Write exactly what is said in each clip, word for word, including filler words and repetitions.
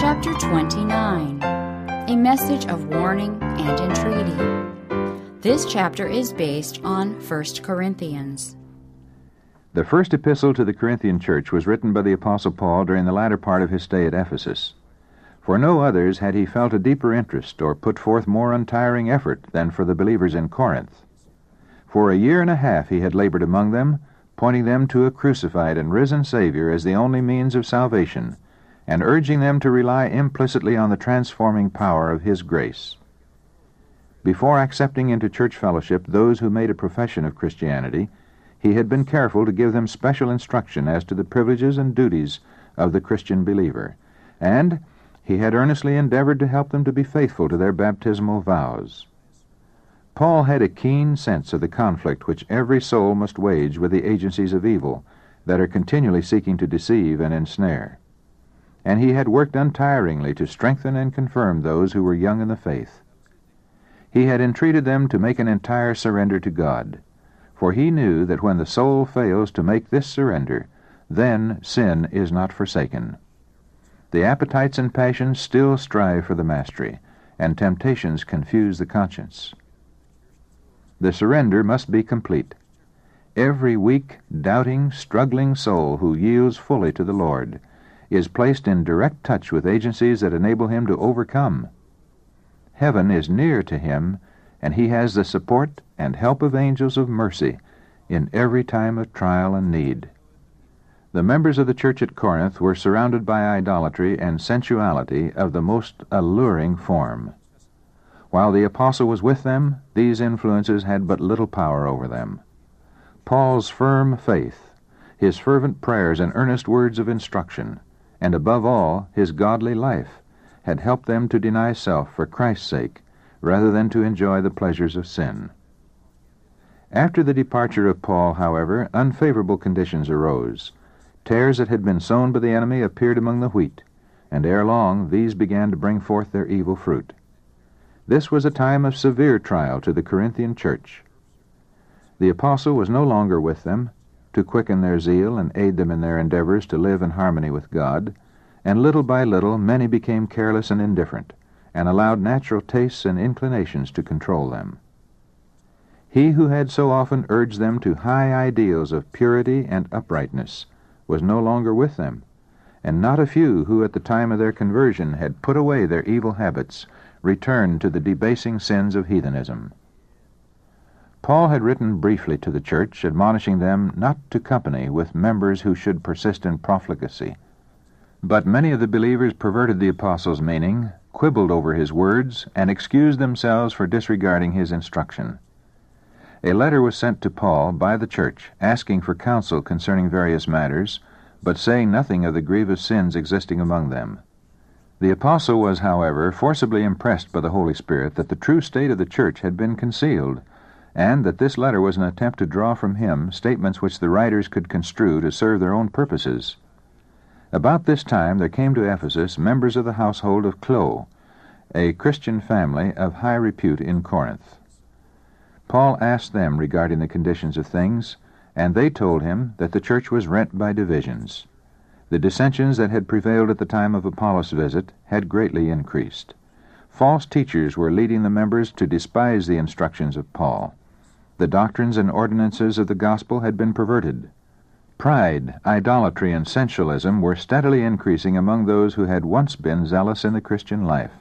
Chapter twenty-nine. A message of warning and entreaty. This chapter is based on First Corinthians. The first epistle to the Corinthian church was written by the Apostle Paul during the latter part of his stay at Ephesus. For no others had he felt a deeper interest or put forth more untiring effort than for the believers in Corinth. For a year and a half he had labored among them, pointing them to a crucified and risen Savior as the only means of salvation, and urging them to rely implicitly on the transforming power of His grace. Before accepting into church fellowship those who made a profession of Christianity, he had been careful to give them special instruction as to the privileges and duties of the Christian believer, and he had earnestly endeavored to help them to be faithful to their baptismal vows. Paul had a keen sense of the conflict which every soul must wage with the agencies of evil that are continually seeking to deceive and ensnare, and he had worked untiringly to strengthen and confirm those who were young in the faith. He had entreated them to make an entire surrender to God, for he knew that when the soul fails to make this surrender, then sin is not forsaken. The appetites and passions still strive for the mastery, and temptations confuse the conscience. The surrender must be complete. Every weak, doubting, struggling soul who yields fully to the Lord is placed in direct touch with agencies that enable him to overcome. Heaven is near to him, and he has the support and help of angels of mercy in every time of trial and need. The members of the church at Corinth were surrounded by idolatry and sensuality of the most alluring form. While the apostle was with them, these influences had but little power over them. Paul's firm faith, his fervent prayers and earnest words of instruction, and above all, his godly life, had helped them to deny self for Christ's sake, rather than to enjoy the pleasures of sin. After the departure of Paul, however, unfavorable conditions arose. Tares that had been sown by the enemy appeared among the wheat, and ere long these began to bring forth their evil fruit. This was a time of severe trial to the Corinthian church. The apostle was no longer with them, to quicken their zeal and aid them in their endeavors to live in harmony with God, and little by little many became careless and indifferent, and allowed natural tastes and inclinations to control them. He who had so often urged them to high ideals of purity and uprightness was no longer with them, and not a few who at the time of their conversion had put away their evil habits returned to the debasing sins of heathenism. Paul had written briefly to the church, admonishing them not to company with members who should persist in profligacy. But many of the believers perverted the apostle's meaning, quibbled over his words, and excused themselves for disregarding his instruction. A letter was sent to Paul by the church, asking for counsel concerning various matters, but saying nothing of the grievous sins existing among them. The apostle was, however, forcibly impressed by the Holy Spirit that the true state of the church had been concealed, and that this letter was an attempt to draw from him statements which the writers could construe to serve their own purposes. About this time there came to Ephesus members of the household of Chloe, a Christian family of high repute in Corinth. Paul asked them regarding the conditions of things, and they told him that the church was rent by divisions. The dissensions that had prevailed at the time of Apollos' visit had greatly increased. False teachers were leading the members to despise the instructions of Paul. The doctrines and ordinances of the gospel had been perverted. Pride, idolatry, and sensualism were steadily increasing among those who had once been zealous in the Christian life.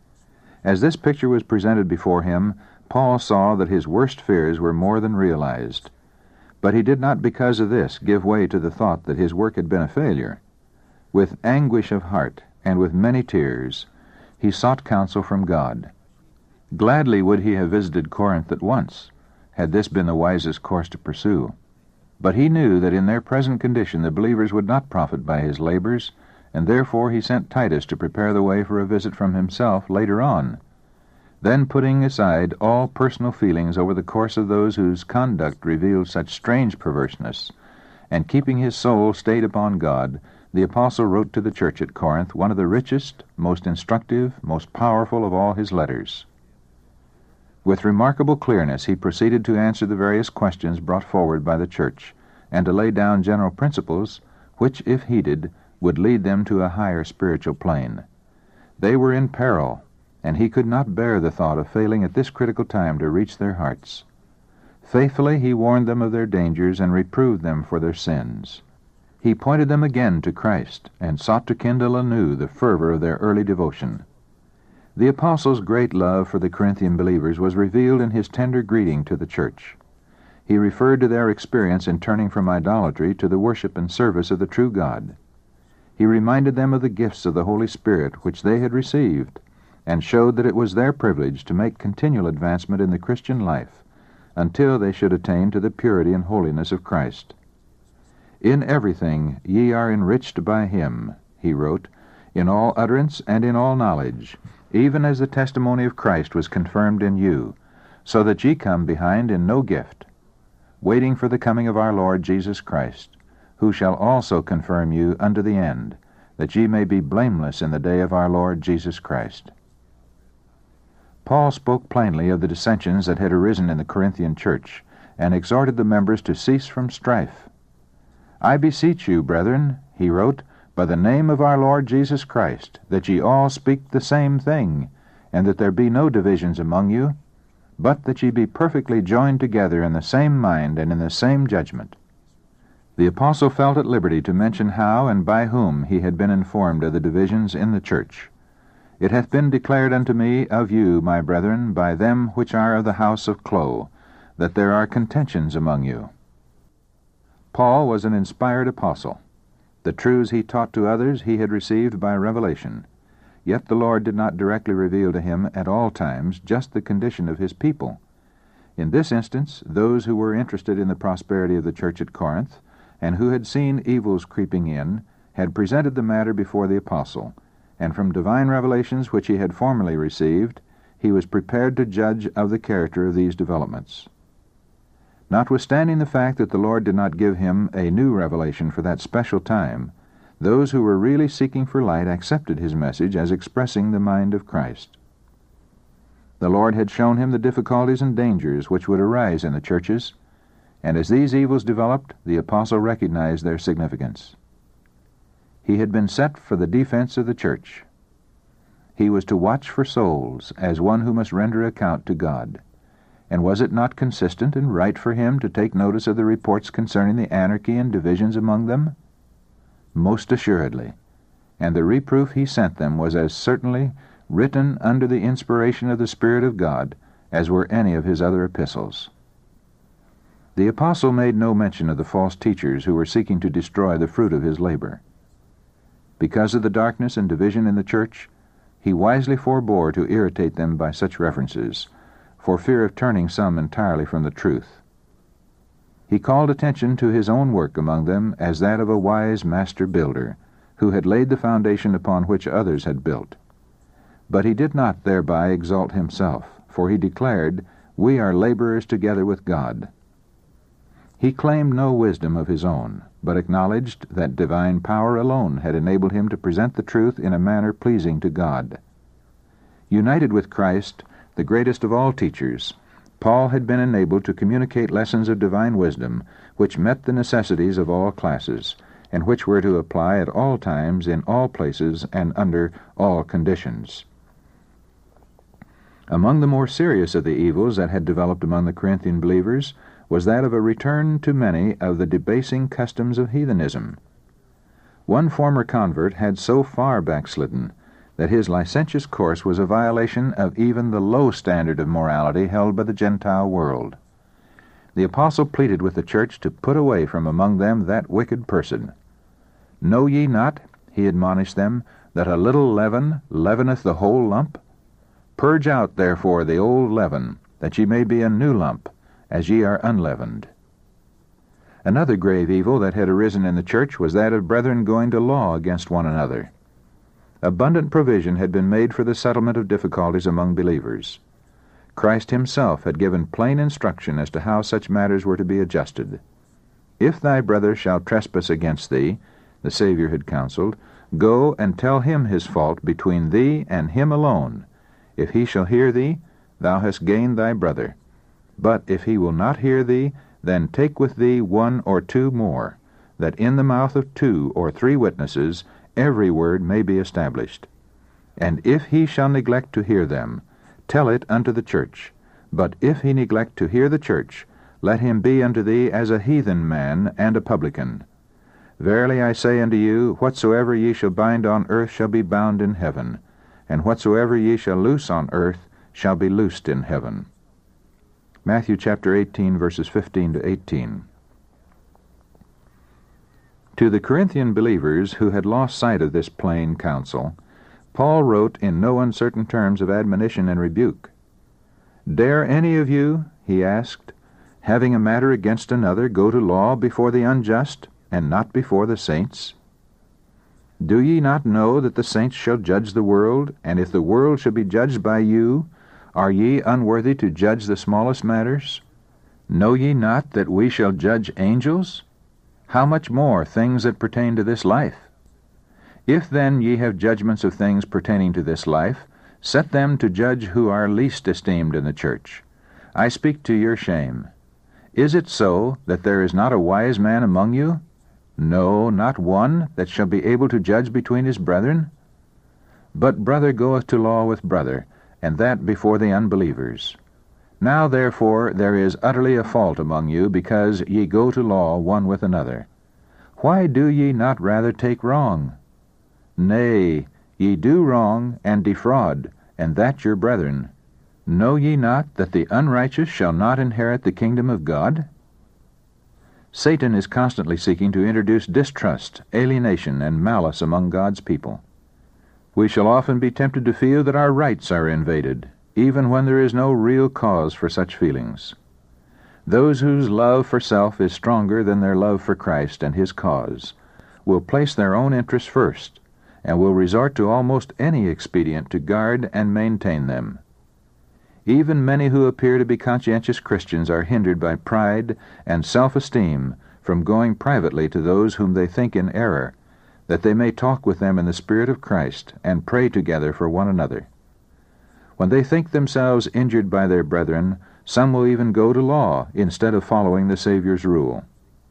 As this picture was presented before him, Paul saw that his worst fears were more than realized. But he did not because of this give way to the thought that his work had been a failure. With anguish of heart and with many tears, he sought counsel from God. Gladly would he have visited Corinth at once, had this been the wisest course to pursue. But he knew that in their present condition the believers would not profit by his labors, and therefore he sent Titus to prepare the way for a visit from himself later on. Then, putting aside all personal feelings over the course of those whose conduct revealed such strange perverseness, and keeping his soul stayed upon God, the apostle wrote to the church at Corinth one of the richest, most instructive, most powerful of all his letters. With remarkable clearness he proceeded to answer the various questions brought forward by the church, and to lay down general principles which, if heeded, would lead them to a higher spiritual plane. They were in peril, and he could not bear the thought of failing at this critical time to reach their hearts. Faithfully he warned them of their dangers and reproved them for their sins. He pointed them again to Christ and sought to kindle anew the fervor of their early devotion. The apostle's great love for the Corinthian believers was revealed in his tender greeting to the church. He referred to their experience in turning from idolatry to the worship and service of the true God. He reminded them of the gifts of the Holy Spirit which they had received, and showed that it was their privilege to make continual advancement in the Christian life until they should attain to the purity and holiness of Christ. "In everything ye are enriched by him," he wrote, "in all utterance and in all knowledge, even as the testimony of Christ was confirmed in you, so that ye come behind in no gift, waiting for the coming of our Lord Jesus Christ, who shall also confirm you unto the end, that ye may be blameless in the day of our Lord Jesus Christ." Paul spoke plainly of the dissensions that had arisen in the Corinthian church, and exhorted the members to cease from strife. "I beseech you, brethren," he wrote, "by the name of our Lord Jesus Christ, that ye all speak the same thing, and that there be no divisions among you, but that ye be perfectly joined together in the same mind and in the same judgment." The apostle felt at liberty to mention how and by whom he had been informed of the divisions in the church. "It hath been declared unto me of you, my brethren, by them which are of the house of Chloe, that there are contentions among you." Paul was an inspired apostle. The truths he taught to others he had received by revelation. Yet the Lord did not directly reveal to him at all times just the condition of his people. In this instance, those who were interested in the prosperity of the church at Corinth, and who had seen evils creeping in, had presented the matter before the apostle, and from divine revelations which he had formerly received, he was prepared to judge of the character of these developments. Notwithstanding the fact that the Lord did not give him a new revelation for that special time, those who were really seeking for light accepted his message as expressing the mind of Christ. The Lord had shown him the difficulties and dangers which would arise in the churches, and as these evils developed, the apostle recognized their significance. He had been set for the defense of the church. He was to watch for souls as one who must render account to God. And was it not consistent and right for him to take notice of the reports concerning the anarchy and divisions among them? Most assuredly. And the reproof he sent them was as certainly written under the inspiration of the Spirit of God as were any of his other epistles. The apostle made no mention of the false teachers who were seeking to destroy the fruit of his labor. Because of the darkness and division in the church, he wisely forbore to irritate them by such references, for fear of turning some entirely from the truth. He called attention to his own work among them as that of a wise master builder, who had laid the foundation upon which others had built. But he did not thereby exalt himself, for he declared, "We are laborers together with God." He claimed no wisdom of his own, but acknowledged that divine power alone had enabled him to present the truth in a manner pleasing to God. United with Christ, the greatest of all teachers, Paul had been enabled to communicate lessons of divine wisdom which met the necessities of all classes, and which were to apply at all times, in all places, and under all conditions. Among the more serious of the evils that had developed among the Corinthian believers was that of a return to many of the debasing customs of heathenism. One former convert had so far backslidden that his licentious course was a violation of even the low standard of morality held by the Gentile world. The apostle pleaded with the church to put away from among them that wicked person. "Know ye not," he admonished them, "that a little leaven leaveneth the whole lump? Purge out therefore the old leaven, that ye may be a new lump, as ye are unleavened." Another grave evil that had arisen in the church was that of brethren going to law against one another. Abundant provision had been made for the settlement of difficulties among believers. Christ himself had given plain instruction as to how such matters were to be adjusted. "If thy brother shall trespass against thee," the Savior had counseled, "go and tell him his fault between thee and him alone. If he shall hear thee, thou hast gained thy brother. But if he will not hear thee, then take with thee one or two more, that in the mouth of two or three witnesses every word may be established. And if he shall neglect to hear them, tell it unto the church. But if he neglect to hear the church, let him be unto thee as a heathen man and a publican. Verily I say unto you, whatsoever ye shall bind on earth shall be bound in heaven, and whatsoever ye shall loose on earth shall be loosed in heaven. Matthew chapter eighteen, verses fifteen to eighteen. To the Corinthian believers who had lost sight of this plain counsel, Paul wrote in no uncertain terms of admonition and rebuke. Dare any of you, he asked, having a matter against another, go to law before the unjust, and not before the saints? Do ye not know that the saints shall judge the world? And if the world shall be judged by you, are ye unworthy to judge the smallest matters? Know ye not that we shall judge angels? How much more things that pertain to this life? If then ye have judgments of things pertaining to this life, set them to judge who are least esteemed in the church. I speak to your shame. Is it so that there is not a wise man among you? No, not one, that shall be able to judge between his brethren? But brother goeth to law with brother, and that before the unbelievers. Now therefore there is utterly a fault among you, because ye go to law one with another. Why do ye not rather take wrong? Nay, ye do wrong, and defraud, and that your brethren. Know ye not that the unrighteous shall not inherit the kingdom of God? Satan is constantly seeking to introduce distrust, alienation, and malice among God's people. We shall often be tempted to feel that our rights are invaded, even when there is no real cause for such feelings. Those whose love for self is stronger than their love for Christ and His cause will place their own interests first, and will resort to almost any expedient to guard and maintain them. Even many who appear to be conscientious Christians are hindered by pride and self-esteem from going privately to those whom they think in error, that they may talk with them in the Spirit of Christ and pray together for one another. When they think themselves injured by their brethren, some will even go to law instead of following the Savior's rule.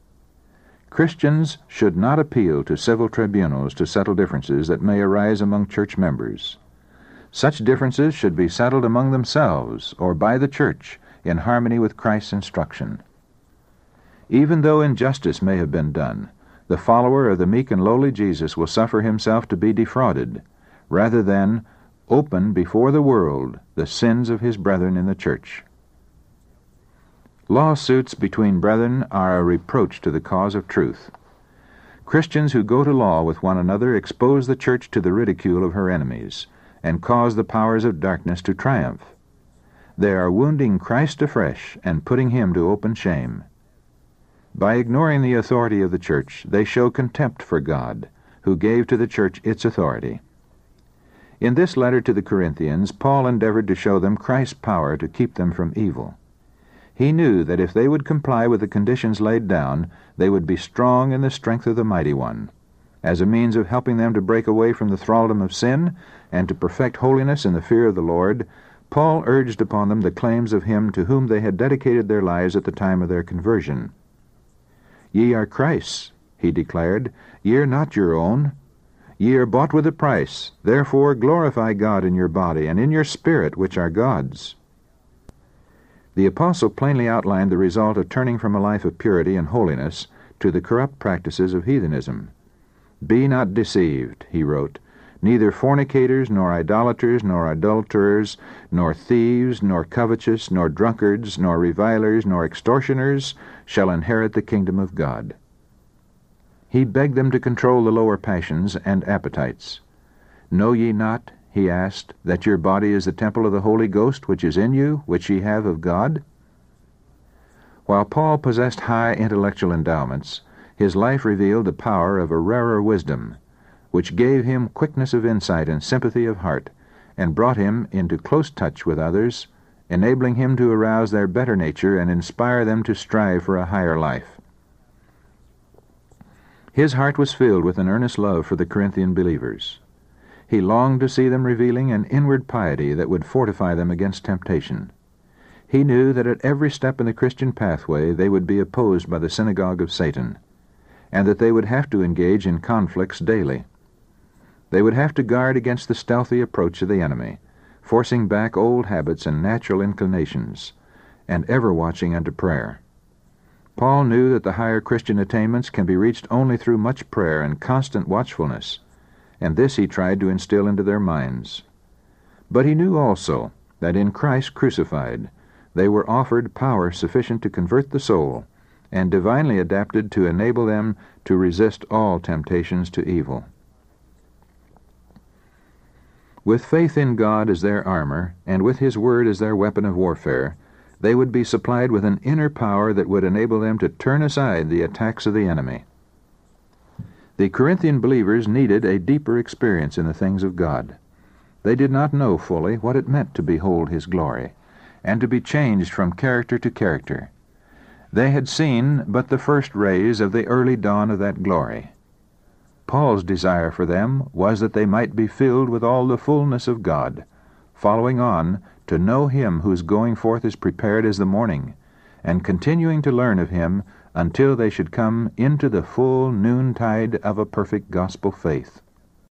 Christians should not appeal to civil tribunals to settle differences that may arise among church members. Such differences should be settled among themselves or by the church in harmony with Christ's instruction. Even though injustice may have been done, the follower of the meek and lowly Jesus will suffer himself to be defrauded, rather than open before the world the sins of his brethren in the church. Lawsuits between brethren are a reproach to the cause of truth. Christians who go to law with one another expose the church to the ridicule of her enemies, and cause the powers of darkness to triumph. They are wounding Christ afresh and putting him to open shame. By ignoring the authority of the church, they show contempt for God, who gave to the church its authority. In this letter to the Corinthians, Paul endeavored to show them Christ's power to keep them from evil. He knew that if they would comply with the conditions laid down, they would be strong in the strength of the Mighty One. As a means of helping them to break away from the thraldom of sin and to perfect holiness in the fear of the Lord, Paul urged upon them the claims of Him to whom they had dedicated their lives at the time of their conversion. Ye are Christ's, he declared. Ye are not your own. Ye are bought with a price. Therefore glorify God in your body and in your spirit, which are God's. The apostle plainly outlined the result of turning from a life of purity and holiness to the corrupt practices of heathenism. Be not deceived, he wrote. Neither fornicators, nor idolaters, nor adulterers, nor thieves, nor covetous, nor drunkards, nor revilers, nor extortioners shall inherit the kingdom of God. He begged them to control the lower passions and appetites. Know ye not, he asked, that your body is the temple of the Holy Ghost which is in you, which ye have of God? While Paul possessed high intellectual endowments, his life revealed the power of a rarer wisdom, which gave him quickness of insight and sympathy of heart, and brought him into close touch with others, enabling him to arouse their better nature and inspire them to strive for a higher life. His heart was filled with an earnest love for the Corinthian believers. He longed to see them revealing an inward piety that would fortify them against temptation. He knew that at every step in the Christian pathway they would be opposed by the synagogue of Satan, and that they would have to engage in conflicts daily. They would have to guard against the stealthy approach of the enemy, forcing back old habits and natural inclinations, and ever watching unto prayer. Paul knew that the higher Christian attainments can be reached only through much prayer and constant watchfulness, and this he tried to instill into their minds. But he knew also that in Christ crucified they were offered power sufficient to convert the soul, and divinely adapted to enable them to resist all temptations to evil. With faith in God as their armor, and with His Word as their weapon of warfare, they would be supplied with an inner power that would enable them to turn aside the attacks of the enemy. The Corinthian believers needed a deeper experience in the things of God. They did not know fully what it meant to behold His glory, and to be changed from character to character. They had seen but the first rays of the early dawn of that glory. Paul's desire for them was that they might be filled with all the fullness of God, following on to know Him whose going forth is prepared as the morning, and continuing to learn of Him until they should come into the full noontide of a perfect gospel faith.